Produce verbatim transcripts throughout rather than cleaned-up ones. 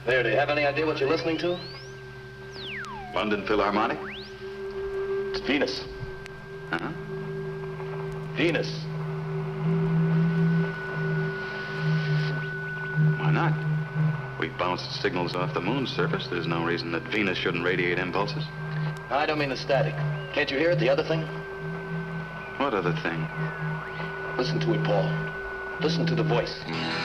There, do you have any idea what you're listening to? London Philharmonic? It's Venus. Huh? Venus. Why not? We bounced signals off the moon's surface. There's no reason that Venus shouldn't radiate impulses. I don't mean the static. Can't you hear it, the other thing? What other thing? Listen to it, Paul. Listen to the voice.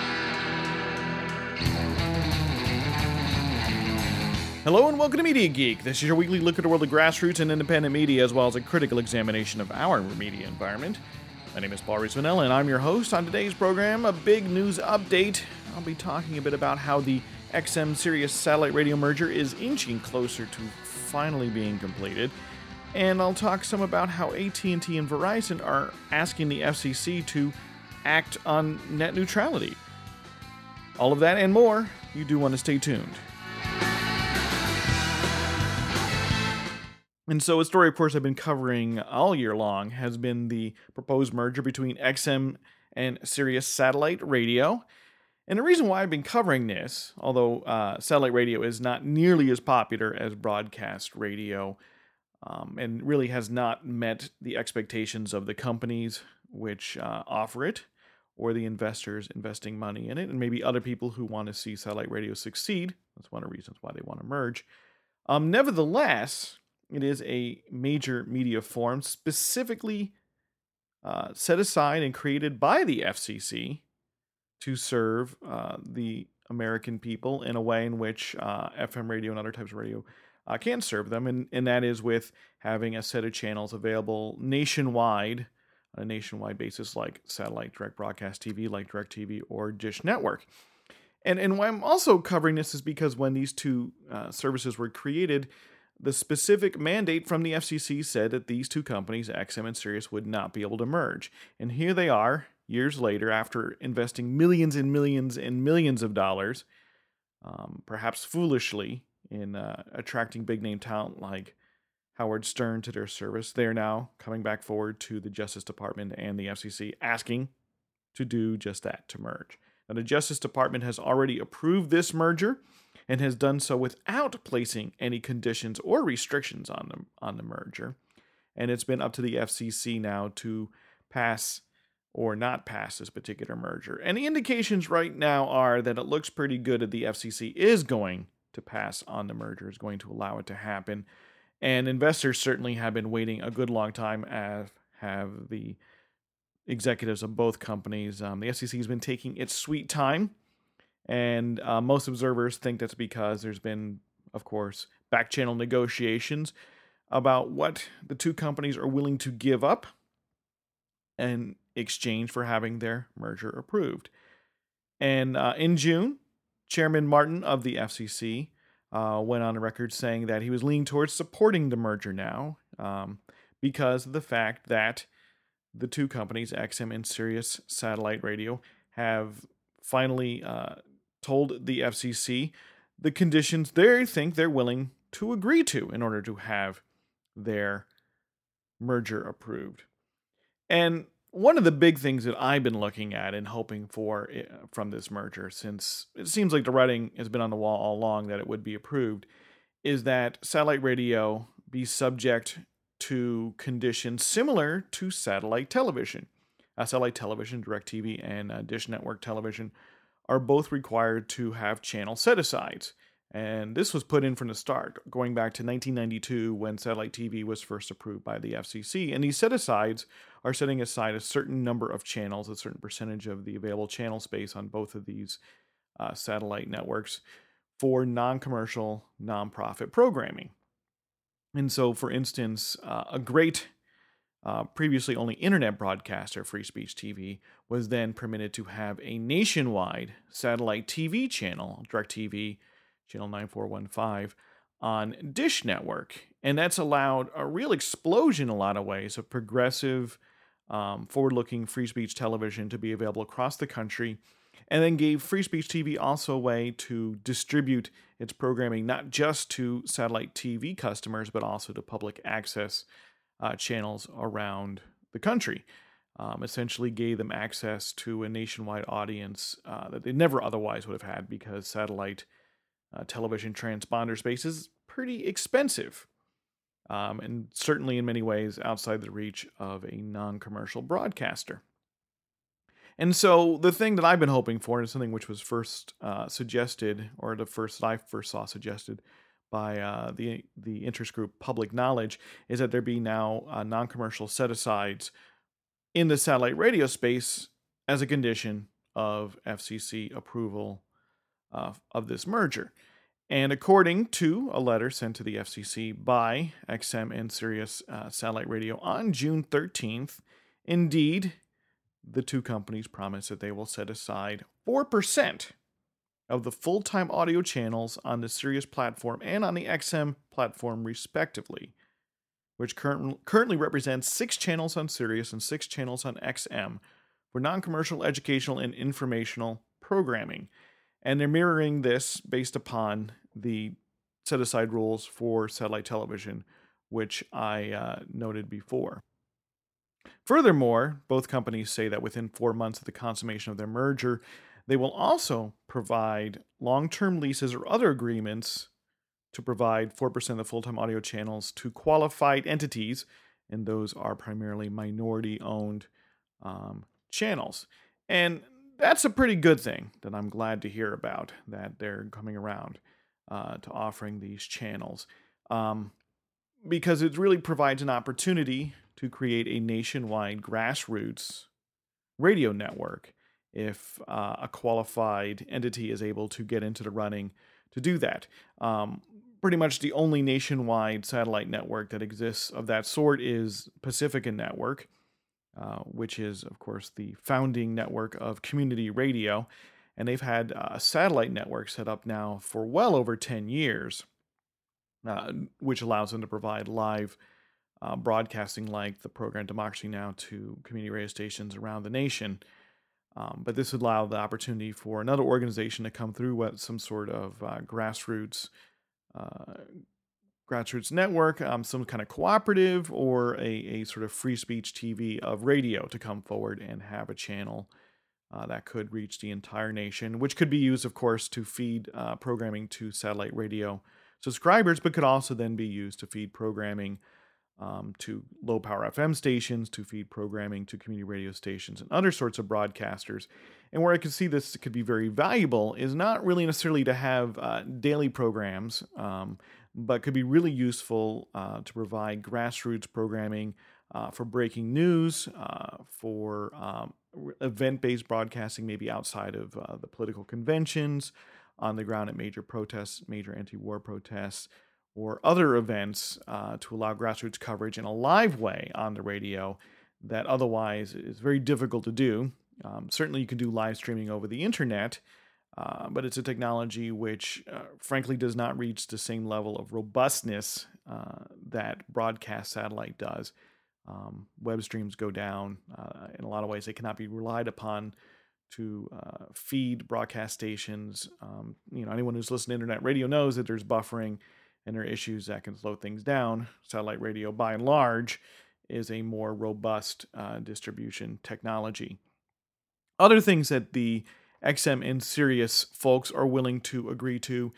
Hello and welcome to Media Geek. This is your weekly look at the world of grassroots and independent media, as well as a critical examination of our media environment. My name is Paul Reese-Vanilla, and I'm your host. On today's program, a big news update. I'll be talking a bit about how the X M Sirius satellite radio merger is inching closer to finally being completed. And I'll talk some about how A T and T and Verizon are asking the F C C to act on net neutrality. All of that and more. You do want to stay tuned. And so a story, of course, I've been covering all year long has been the proposed merger between X M and Sirius Satellite Radio. And the reason why I've been covering this, although uh, satellite radio is not nearly as popular as broadcast radio, um, and really has not met the expectations of the companies which uh, offer it, or the investors investing money in it, and maybe other people who want to see satellite radio succeed. That's one of the reasons why they want to merge. Um, nevertheless, it is a major media forum specifically uh, set aside and created by the F C C to serve uh, the American people in a way in which uh, F M radio and other types of radio uh, can serve them, and, and that is with having a set of channels available nationwide, on a nationwide basis, like satellite direct broadcast T V, like DirecTV or Dish Network. And, and why I'm also covering this is because when these two uh, services were created, the specific mandate from the F C C said that these two companies, X M and Sirius, would not be able to merge. And here they are, years later, after investing millions and millions and millions of dollars, um, perhaps foolishly, in uh, attracting big-name talent like Howard Stern to their service. They're now coming back forward to the Justice Department and the F C C, asking to do just that, to merge. Now, the Justice Department has already approved this merger, and has done so without placing any conditions or restrictions on them on the merger. And it's been up to the F C C now to pass or not pass this particular merger. And the indications right now are that it looks pretty good that the F C C is going to pass on the merger, is going to allow it to happen. And investors certainly have been waiting a good long time, as have the executives of both companies. Um, the F C C has been taking its sweet time. And uh, most observers think that's because there's been, of course, back-channel negotiations about what the two companies are willing to give up in exchange for having their merger approved. And uh, in June, Chairman Martin of the F C C uh, went on the record saying that he was leaning towards supporting the merger now um, because of the fact that the two companies, X M and Sirius Satellite Radio, have finally uh, told the F C C the conditions they think they're willing to agree to in order to have their merger approved. And one of the big things that I've been looking at and hoping for from this merger, since it seems like the writing has been on the wall all along that it would be approved, is that satellite radio be subject to conditions similar to satellite television. Uh, satellite television, DirecTV, and uh, Dish Network television are both required to have channel set-asides. And this was put in from the start, going back to nineteen ninety-two when satellite T V was first approved by the F C C. And these set-asides are setting aside a certain number of channels, a certain percentage of the available channel space on both of these uh, satellite networks for non-commercial, non-profit programming. And so, for instance, uh, a great Uh, previously only internet broadcaster, Free Speech T V, was then permitted to have a nationwide satellite T V channel, DirecTV, channel nine four one five, on Dish Network. And that's allowed a real explosion in a lot of ways of progressive, um, forward-looking free speech television to be available across the country, and then gave Free Speech T V also a way to distribute its programming not just to satellite T V customers, but also to public access Uh, channels around the country. Um, essentially gave them access to a nationwide audience uh, that they never otherwise would have had, because satellite uh, television transponder space is pretty expensive, um, and certainly in many ways outside the reach of a non-commercial broadcaster. And so the thing that I've been hoping for, and something which was first uh, suggested, or the first that I first saw suggested by uh, the the interest group Public Knowledge, is that there be now uh, non-commercial set-asides in the satellite radio space as a condition of F C C approval uh, of this merger. And according to a letter sent to the F C C by X M and Sirius uh, Satellite Radio on June thirteenth, indeed, the two companies promise that they will set aside four percent of the full-time audio channels on the Sirius platform and on the X M platform, respectively, which current, currently represents six channels on Sirius and six channels on X M for non-commercial, educational, and informational programming. And they're mirroring this based upon the set-aside rules for satellite television, which I uh, noted before. Furthermore, both companies say that within four months of the consummation of their merger, they will also provide long-term leases or other agreements to provide four percent of the full-time audio channels to qualified entities, and those are primarily minority-owned um, channels. And that's a pretty good thing that I'm glad to hear about, that they're coming around uh, to offering these channels, um, because it really provides an opportunity to create a nationwide grassroots radio network if uh, a qualified entity is able to get into the running to do that. Um, pretty much the only nationwide satellite network that exists of that sort is Pacifica Network, uh, which is, of course, the founding network of community radio. And they've had a satellite network set up now for well over ten years, uh, which allows them to provide live Uh, broadcasting like the program Democracy Now! To community radio stations around the nation. Um, but this would allow the opportunity for another organization to come through with some sort of uh, grassroots uh, grassroots network, um, some kind of cooperative, or a, a sort of free speech T V of radio to come forward and have a channel uh, that could reach the entire nation, which could be used, of course, to feed uh, programming to satellite radio subscribers, but could also then be used to feed programming Um, to low-power F M stations, to feed programming to community radio stations and other sorts of broadcasters. And where I could see this could be very valuable is not really necessarily to have uh, daily programs, um, but could be really useful uh, to provide grassroots programming uh, for breaking news, uh, for um, event-based broadcasting, maybe outside of uh, the political conventions, on the ground at major protests, major anti-war protests, or other events uh, to allow grassroots coverage in a live way on the radio that otherwise is very difficult to do. Um, certainly you can do live streaming over the internet, uh, but it's a technology which uh, frankly does not reach the same level of robustness uh, that broadcast satellite does. Um, web streams go down. Uh, in a lot of ways, they cannot be relied upon to uh, feed broadcast stations. Um, you know, anyone who's listened to internet radio knows that there's buffering and there are issues that can slow things down. Satellite radio, by and large, is a more robust uh, distribution technology. Other things that the X M and Sirius folks are willing to agree to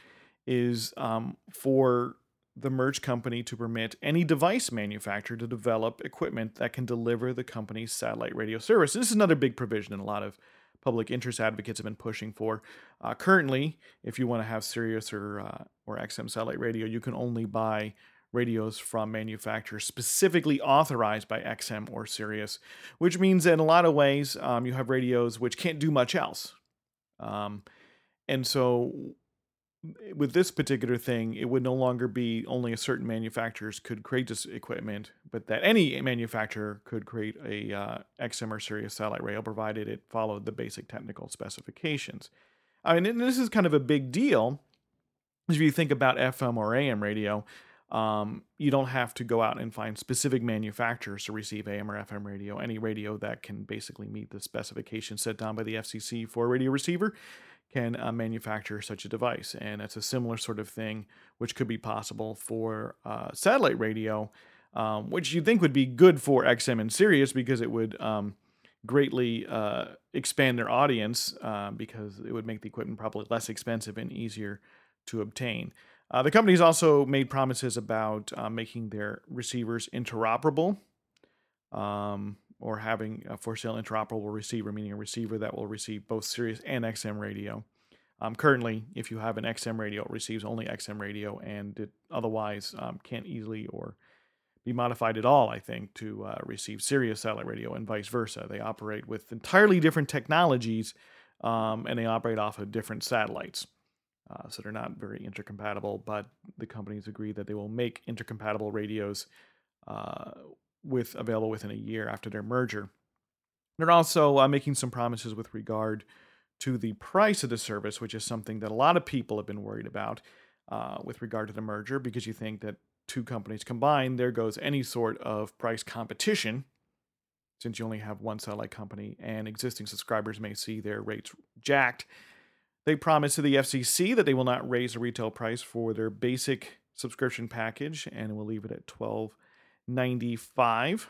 is um, for the merged company to permit any device manufacturer to develop equipment that can deliver the company's satellite radio service. This is another big provision in a lot of public interest advocates have been pushing for. Uh, currently, if you want to have Sirius or uh, or X M satellite radio, you can only buy radios from manufacturers specifically authorized by X M or Sirius, which means that in a lot of ways, um, you have radios which can't do much else. Um, and so with this particular thing, it would no longer be only a certain manufacturers could create this equipment, but that any manufacturer could create a uh, X M or Sirius satellite radio, provided it followed the basic technical specifications. I mean, and this is kind of a big deal, if you think about F M or A M radio. Um, you don't have to go out and find specific manufacturers to receive A M or F M radio. Any radio that can basically meet the specifications set down by the F C C for a radio receiver can uh, manufacture such a device. And it's a similar sort of thing which could be possible for uh, satellite radio, um, which you'd think would be good for X M and Sirius because it would um, greatly uh, expand their audience uh, because it would make the equipment probably less expensive and easier to obtain. Uh, the company's also made promises about uh, making their receivers interoperable, um, or having a for sale interoperable receiver, meaning a receiver that will receive both Sirius and X M radio. Um, currently, if you have an X M radio, it receives only X M radio, and it otherwise um, can't easily or be modified at all, I think, to uh, receive Sirius satellite radio and vice versa. They operate with entirely different technologies, um, and they operate off of different satellites. Uh, so they're not very intercompatible, but the companies agree that they will make intercompatible radios uh, with available within a year after their merger. They're also uh, making some promises with regard to the price of the service, which is something that a lot of people have been worried about uh, with regard to the merger, because you think that two companies combined, there goes any sort of price competition, since you only have one satellite company and existing subscribers may see their rates jacked. They promised to the F C C that they will not raise the retail price for their basic subscription package, and will leave it at twelve ninety-five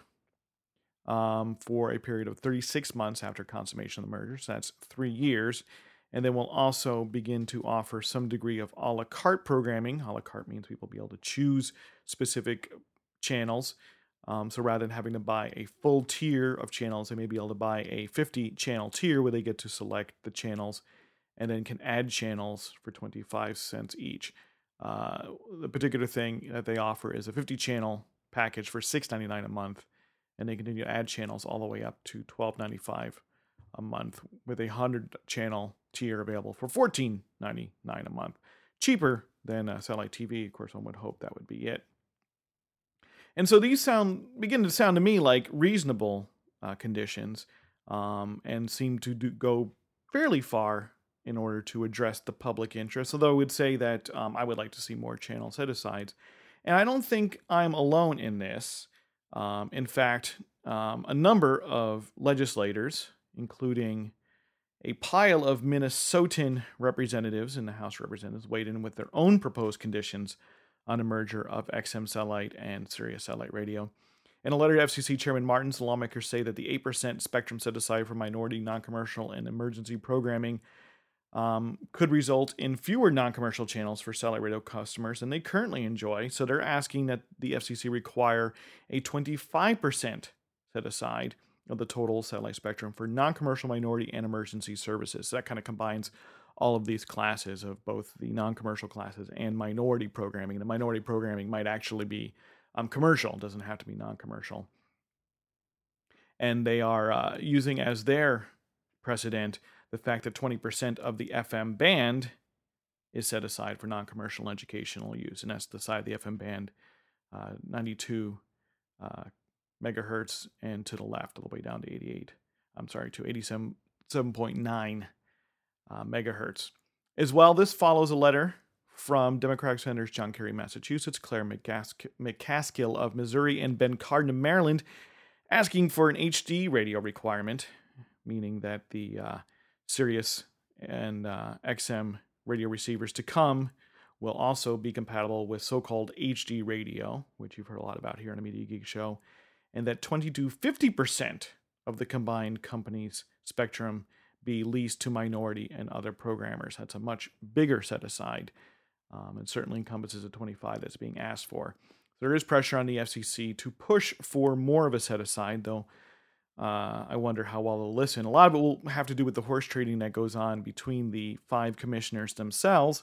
um, for a period of thirty-six months after consummation of the merger. So that's three years. And then we'll also begin to offer some degree of a la carte programming. A la carte means people will be able to choose specific channels. Um, so rather than having to buy a full tier of channels, they may be able to buy a fifty channel tier where they get to select the channels and then can add channels for twenty-five cents each. Uh, the particular thing that they offer is a fifty channel package for six ninety-nine a month, and they continue to add channels all the way up to twelve ninety-five a month, with a one hundred channel tier available for fourteen ninety-nine a month. Cheaper than uh, satellite T V. Of course, one would hope that would be it. And so these sound begin to sound to me like reasonable uh, conditions, um, and seem to do, go fairly far in order to address the public interest, although I would say that um, I would like to see more channel set-asides. And I don't think I'm alone in this. Um, in fact, um, a number of legislators, including a pile of Minnesotan representatives in the House of Representatives, weighed in with their own proposed conditions on a merger of X M Satellite and Sirius Satellite Radio. In a letter to F C C Chairman Martins, the lawmakers say that the eight percent spectrum set aside for minority, non-commercial, and emergency programming um, could result in fewer non-commercial channels for satellite radio customers than they currently enjoy. So they're asking that the F C C require a twenty-five percent set aside of the total satellite spectrum for non-commercial, minority, and emergency services. So that kind of combines all of these classes of both the non-commercial classes and minority programming. The minority programming might actually be um, commercial. It doesn't have to be non-commercial. And they are uh, using as their precedent the fact that twenty percent of the F M band is set aside for non-commercial educational use. And that's the side of the F M band, uh, ninety-two uh, megahertz, and to the left all the way down to eighty-eight. I'm sorry, to eighty-seven point nine uh, megahertz. As well, this follows a letter from Democratic Senators John Kerry, Massachusetts, Claire McCask- McCaskill of Missouri, and Ben Cardin of Maryland, asking for an H D radio requirement, meaning that the uh, Sirius and uh, X M radio receivers to come will also be compatible with so-called H D radio, which you've heard a lot about here on the Media Geek Show, and that twenty to fifty percent of the combined company's spectrum be leased to minority and other programmers. That's a much bigger set-aside, um, and certainly encompasses the twenty-five that's being asked for. There is pressure on the F C C to push for more of a set-aside, though uh, I wonder how well they'll listen. A lot of it will have to do with the horse trading that goes on between the five commissioners themselves,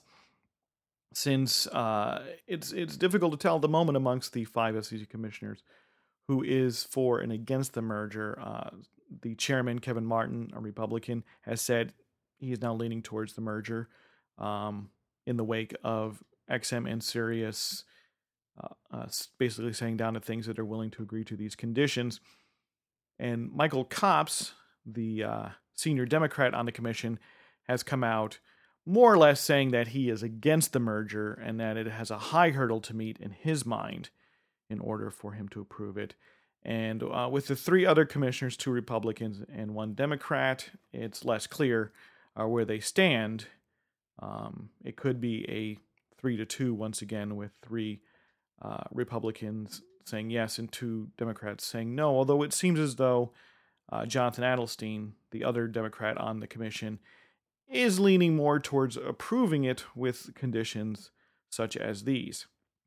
since uh, it's it's difficult to tell at the moment amongst the five F C C commissioners who is for and against the merger. Uh, the chairman, Kevin Martin, a Republican, has said he is now leaning towards the merger um, in the wake of X M and Sirius uh, uh, basically saying down to things that are willing to agree to these conditions. And Michael Copps, the uh, senior Democrat on the commission, has come out more or less saying that he is against the merger and that it has a high hurdle to meet in his mind in order for him to approve it. And uh, with the three other commissioners, two Republicans and one Democrat, it's less clear uh, where they stand. Um, it could be a three to two once again, with three uh, Republicans saying yes and two Democrats saying no, although it seems as though uh, Jonathan Adelstein, the other Democrat on the commission, is leaning more towards approving it with conditions such as these.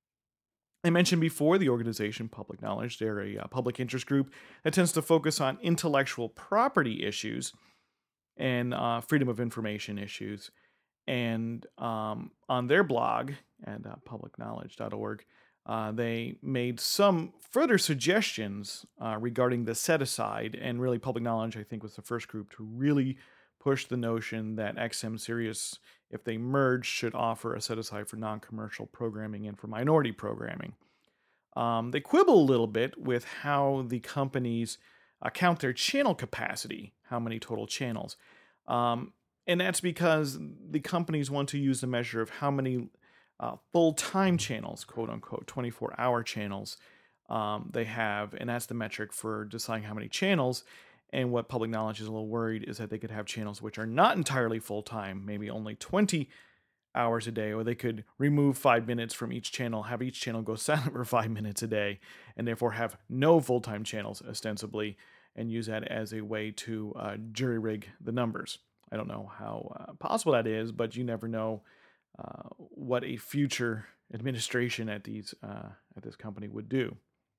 I mentioned before the organization Public Knowledge. They're a uh, public interest group that tends to focus on intellectual property issues and uh, freedom of information issues. And um, on their blog at uh, public knowledge dot org, uh, they made some further suggestions uh, regarding the set-aside. And really, Public Knowledge, I think, was the first group to really push the notion that X M Sirius, if they merge, should offer a set-aside for non-commercial programming and for minority programming. Um, they quibble a little bit with how the companies uh, count their channel capacity, how many total channels. Um, and that's because the companies want to use the measure of how many uh, full-time channels, quote-unquote, twenty-four hour channels um, they have, and that's the metric for deciding how many channels. And what Public Knowledge is a little worried is that they could have channels which are not entirely full-time, maybe only twenty hours a day, or they could remove five minutes from each channel, have each channel go silent for five minutes a day, and therefore have no full-time channels, ostensibly, and use that as a way to uh, jury-rig the numbers. I don't know how uh, possible that is, but you never know uh, what a future administration at these uh, at this company would do.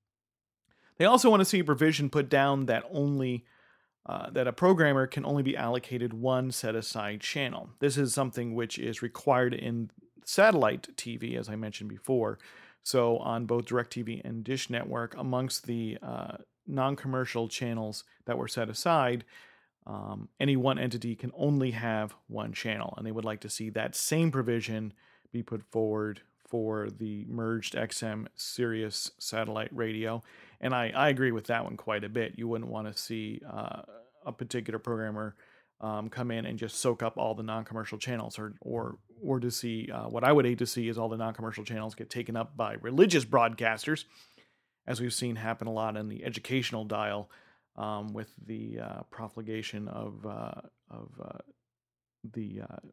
They also want to see a provision put down that only Uh, that a programmer can only be allocated one set-aside channel. This is something which is required in satellite T V, as I mentioned before. So on both DirecTV and Dish Network, amongst the uh, non-commercial channels that were set aside, um, any one entity can only have one channel. And they would like to see that same provision be put forward for the merged X M Sirius satellite radio. And I, I agree with that one quite a bit. You wouldn't want to see uh, a particular programmer um, come in and just soak up all the non-commercial channels, or or or to see uh, what I would hate to see is all the non-commercial channels get taken up by religious broadcasters, as we've seen happen a lot in the educational dial um, with the uh, profligation of uh, of uh, the uh,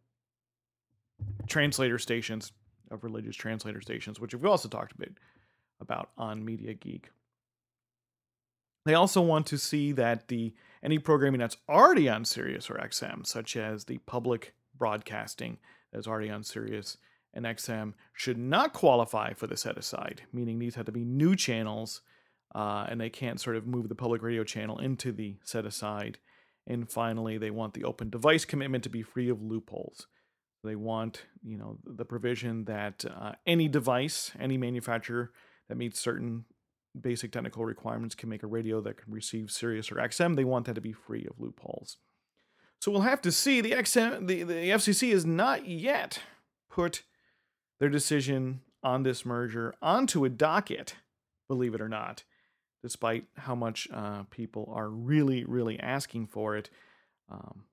translator stations, of religious translator stations, which we've also talked a bit about on Media Geek. They also want to see that the any programming that's already on Sirius or X M, such as the public broadcasting that's already on Sirius and X M, should not qualify for the set-aside, meaning these have to be new channels, uh, and they can't sort of move the public radio channel into the set-aside. And finally, they want the open device commitment to be free of loopholes. They want, you know, the provision that uh, any device, any manufacturer that meets certain basic technical requirements can make a radio that can receive Sirius or X M. They want that to be free of loopholes. So we'll have to see. The X M, the, the F C C has not yet put their decision on this merger onto a docket, believe it or not, despite how much uh, people are really, really asking for it. Um,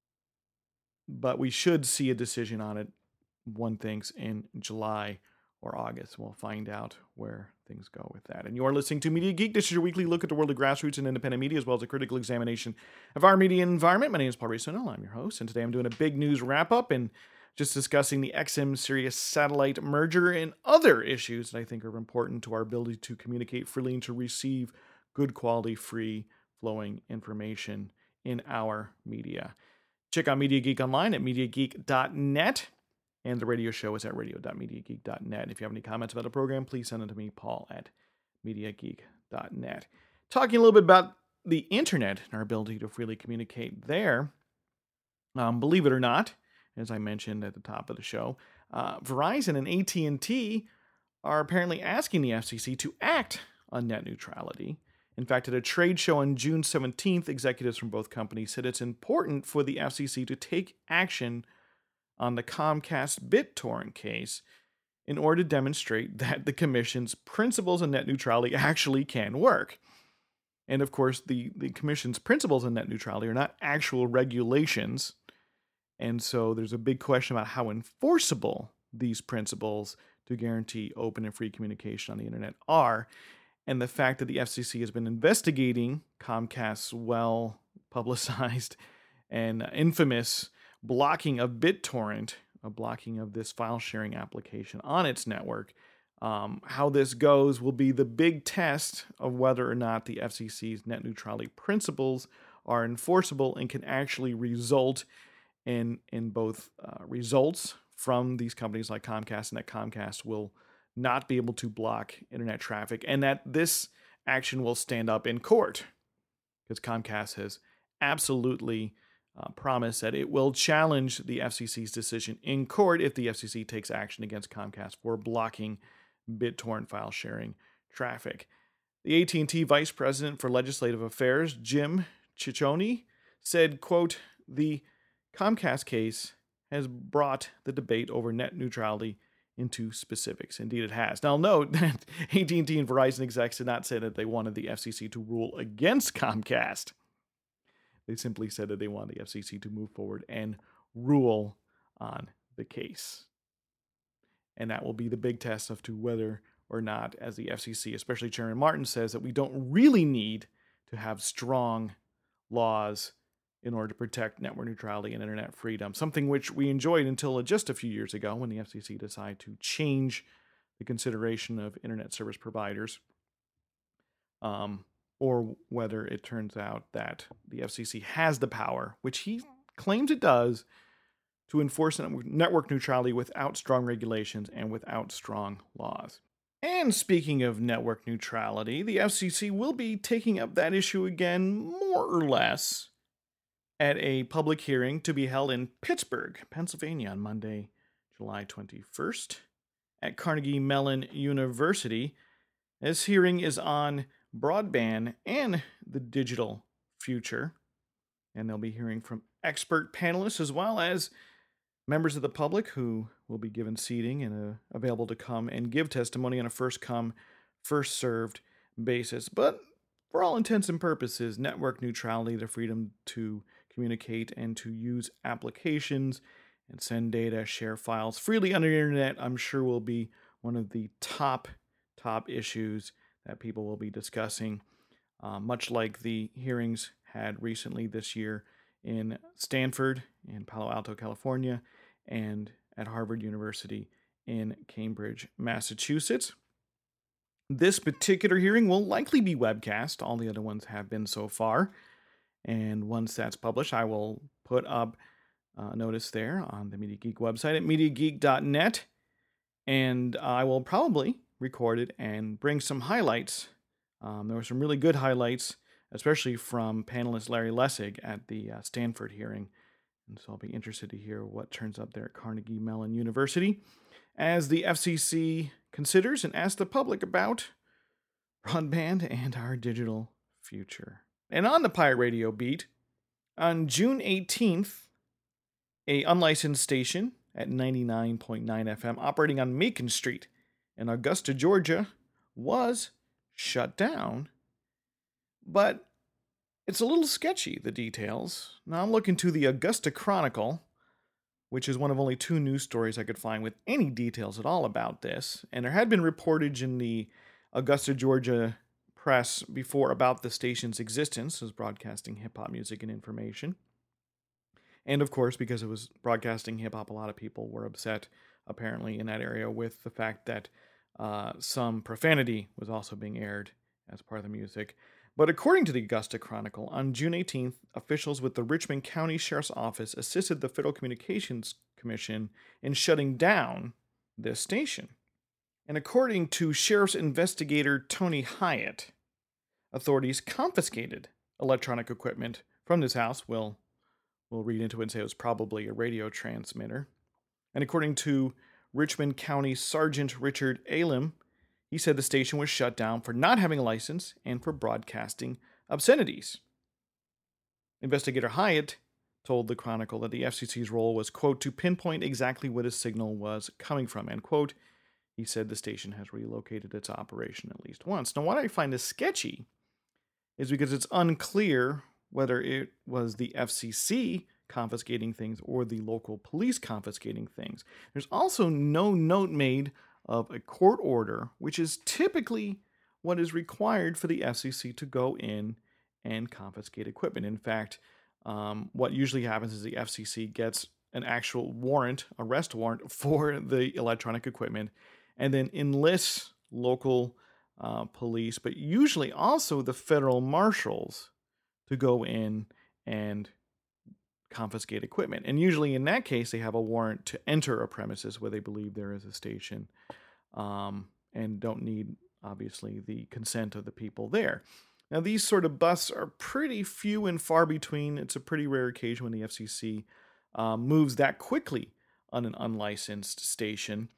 but we should see a decision on it, one thinks, in July or August. We'll find out where things go with that. And you are listening to Media Geek. This is your weekly look at the world of grassroots and independent media, as well as a critical examination of our media environment. My name is Paul Reesonel. I'm your host, and today I'm doing a big news wrap-up and just discussing the X M Sirius satellite merger and other issues that I think are important to our ability to communicate freely and to receive good quality, free flowing information in our media. Check out Media Geek online at media geek dot net. And the radio show is at radio dot media geek dot net. If you have any comments about the program, please send them to me, Paul, at media geek dot net. Talking a little bit about the internet and our ability to freely communicate there. Um, believe it or not, as I mentioned at the top of the show, uh, Verizon and A T and T are apparently asking the F C C to act on net neutrality. In fact, at a trade show on June seventeenth, executives from both companies said it's important for the F C C to take action on the Comcast BitTorrent case in order to demonstrate that the Commission's principles on net neutrality actually can work. And of course, the, the Commission's principles on net neutrality are not actual regulations. And so there's a big question about how enforceable these principles to guarantee open and free communication on the internet are. And the fact that the F C C has been investigating Comcast's well-publicized and infamous blocking of BitTorrent, a blocking of this file-sharing application on its network. Um, how this goes will be the big test of whether or not the F C C's net neutrality principles are enforceable and can actually result in in both uh, results from these companies like Comcast, and that Comcast will not be able to block internet traffic, and that this action will stand up in court, because Comcast has absolutely uh, promised that it will challenge the F C C's decision in court if the F C C takes action against Comcast for blocking BitTorrent file sharing traffic. The A T and T Vice President for Legislative Affairs, Jim Ciccone, said, quote, "The Comcast case has brought the debate over net neutrality into specifics." Indeed, it has. Now, note that A T and T and Verizon execs did not say that they wanted the F C C to rule against Comcast. They simply said that they wanted the F C C to move forward and rule on the case. And that will be the big test of to whether or not, as the F C C, especially Chairman Martin, says, that we don't really need to have strong laws in order to protect network neutrality and internet freedom, something which we enjoyed until just a few years ago when the F C C decided to change the consideration of internet service providers, um, or whether it turns out that the F C C has the power, which he claims it does, to enforce network neutrality without strong regulations and without strong laws. And speaking of network neutrality, the F C C will be taking up that issue again, more or less, at a public hearing to be held in Pittsburgh, Pennsylvania on Monday, July twenty-first, at Carnegie Mellon University. This hearing is on broadband and the digital future, and they'll be hearing from expert panelists as well as members of the public who will be given seating and uh, available to come and give testimony on a first-come, first-served basis. But for all intents and purposes, network neutrality, the freedom to communicate and to use applications and send data, share files freely on the internet, I'm sure will be one of the top, top issues that people will be discussing, uh, much like the hearings had recently this year in Stanford, in Palo Alto, California, and at Harvard University in Cambridge, Massachusetts. This particular hearing will likely be webcast. All the other ones have been so far. And once that's published, I will put up a notice there on the Media Geek website at media geek dot net. And I will probably record it and bring some highlights. Um, there were some really good highlights, especially from panelist Larry Lessig at the uh, Stanford hearing. And so I'll be interested to hear what turns up there at Carnegie Mellon University as the F C C considers and asks the public about broadband and our digital future. And on the Pirate Radio beat, on June eighteenth, a unlicensed station at ninety-nine point nine F M operating on Macon Street in Augusta, Georgia, was shut down. But it's a little sketchy, the details. Now I'm looking to the Augusta Chronicle, which is one of only two news stories I could find with any details at all about this. And there had been reportage in the Augusta, Georgia press before about the station's existence as broadcasting hip-hop music and information. And of course, because it was broadcasting hip-hop, a lot of people were upset, apparently, in that area with the fact that uh, some profanity was also being aired as part of the music. But according to the Augusta Chronicle, on June eighteenth, officials with the Richmond County Sheriff's Office assisted the Federal Communications Commission in shutting down this station. And according to Sheriff's investigator Tony Hyatt, authorities confiscated electronic equipment from this house. We'll, we'll read into it and say it was probably a radio transmitter. And according to Richmond County Sergeant Richard Alem, he said the station was shut down for not having a license and for broadcasting obscenities. Investigator Hyatt told the Chronicle that the F C C's role was, quote, to pinpoint exactly where the signal was coming from, end quote. He said the station has relocated its operation at least once. Now, what I find is sketchy is because it's unclear whether it was the F C C confiscating things or the local police confiscating things. There's also no note made of a court order, which is typically what is required for the F C C to go in and confiscate equipment. In fact, um, what usually happens is the F C C gets an actual warrant, arrest warrant for the electronic equipment, and then enlists local uh, police, but usually also the federal marshals to go in and confiscate equipment. And usually in that case, they have a warrant to enter a premises where they believe there is a station, um, and don't need, obviously, the consent of the people there. Now, these sort of busts are pretty few and far between. It's a pretty rare occasion when the F C C uh, moves that quickly on an unlicensed station.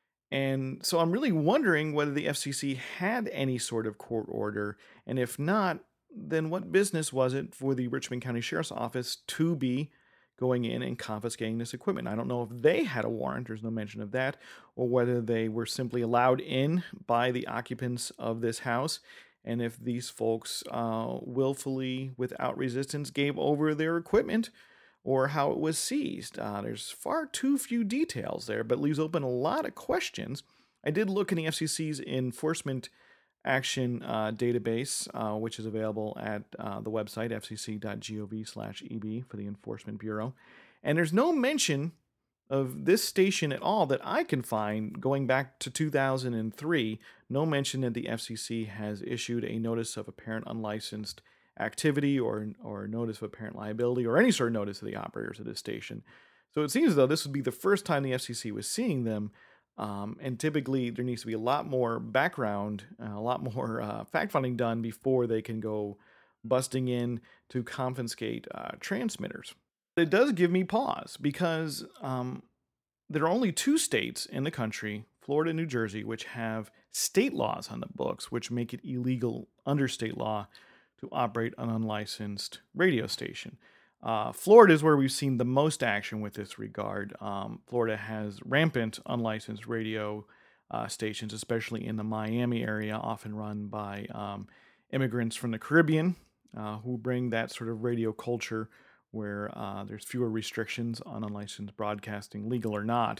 And so I'm really wondering whether the F C C had any sort of court order, and if not, then what business was it for the Richmond County Sheriff's Office to be going in and confiscating this equipment? I don't know if they had a warrant, there's no mention of that, or whether they were simply allowed in by the occupants of this house, and if these folks uh, willfully, without resistance, gave over their equipment, or how it was seized. Uh, there's far too few details there, but leaves open a lot of questions. I did look in the F C C's enforcement action uh, database, uh, which is available at uh, the website, f c c dot gov slash e b for the Enforcement Bureau. And there's no mention of this station at all that I can find going back to two thousand three. No mention that the F C C has issued a notice of apparent unlicensed activity or or notice of apparent liability or any sort of notice to the operators of this station. So it seems as though this would be the first time the F C C was seeing them, um, and typically there needs to be a lot more background, uh, a lot more uh, fact-finding done before they can go busting in to confiscate uh, transmitters. It does give me pause because um, there are only two states in the country, Florida and New Jersey, which have state laws on the books which make it illegal under state law to operate an unlicensed radio station. Uh, Florida is where we've seen the most action with this regard. Um, Florida has rampant unlicensed radio uh, stations, especially in the Miami area, often run by um, immigrants from the Caribbean uh, who bring that sort of radio culture where uh, there's fewer restrictions on unlicensed broadcasting, legal or not.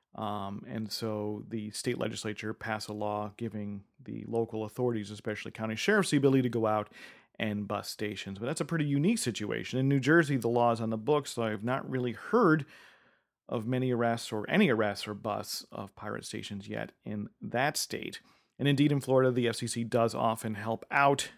Um, and so the state legislature passed a law giving the local authorities, especially county sheriffs, the ability to go out and bust stations. But that's a pretty unique situation. In New Jersey, the law is on the books, so I have not really heard of many arrests or any arrests or busts of pirate stations yet in that state. And indeed, in Florida, the F C C does often help out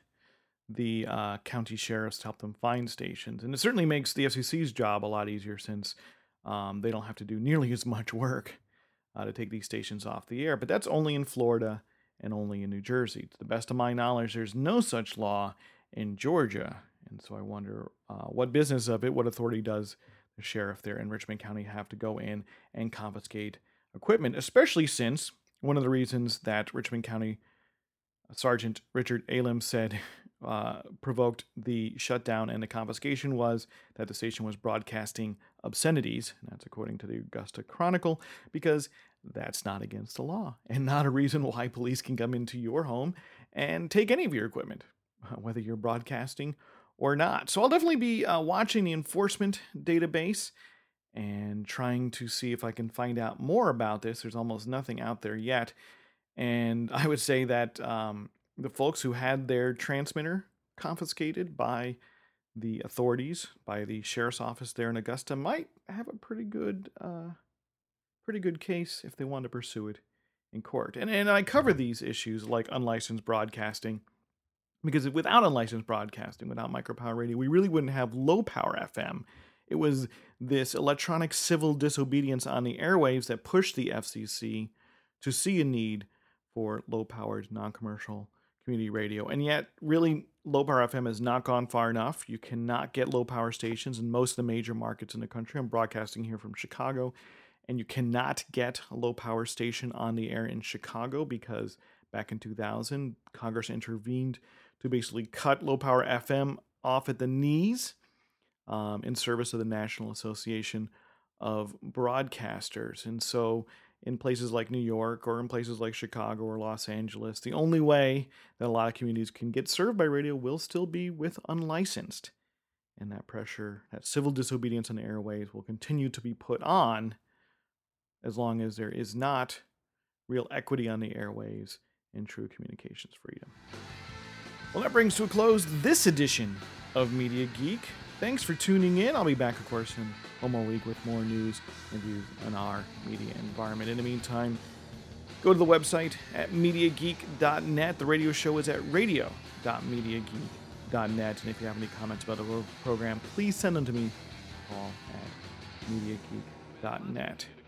the uh, county sheriffs to help them find stations. And it certainly makes the F C C's job a lot easier since um, they don't have to do nearly as much work uh, to take these stations off the air. But that's only in Florida and only in New Jersey. To the best of my knowledge, there's no such law in Georgia. And so I wonder uh, what business of it, what authority does the sheriff there in Richmond County have to go in and confiscate equipment, especially since one of the reasons that Richmond County Sergeant Richard Alem said uh, provoked the shutdown and the confiscation was that the station was broadcasting obscenities, and that's according to the Augusta Chronicle, because that's not against the law and not a reason why police can come into your home and take any of your equipment, whether you're broadcasting or not. So I'll definitely be uh, watching the enforcement database and trying to see if I can find out more about this. There's almost nothing out there yet. And I would say that um, the folks who had their transmitter confiscated by the authorities, by the sheriff's office there in Augusta, might have a pretty good, uh, pretty good case if they want to pursue it in court. And and I cover these issues like unlicensed broadcasting, because without unlicensed broadcasting, without micropower radio, we really wouldn't have low power F M. It was this electronic civil disobedience on the airwaves that pushed the F C C to see a need for low-powered, non-commercial community radio. And yet, really, low-power F M has not gone far enough. You cannot get low-power stations in most of the major markets in the country. I'm broadcasting here from Chicago, and you cannot get a low-power station on the air in Chicago because back in two thousand, Congress intervened to basically cut low-power F M off at the knees um, in service of the National Association of Broadcasters. And so in places like New York or in places like Chicago or Los Angeles, the only way that a lot of communities can get served by radio will still be with unlicensed. And that pressure, that civil disobedience on the airways will continue to be put on as long as there is not real equity on the airways and true communications freedom. Well, that brings to a close this edition of Media Geek. Thanks for tuning in. I'll be back, of course, in one more week with more news and views on our media environment. In the meantime, go to the website at media geek dot net. The radio show is at radio dot media geek dot net. And if you have any comments about the program, please send them to me paul at media geek dot net.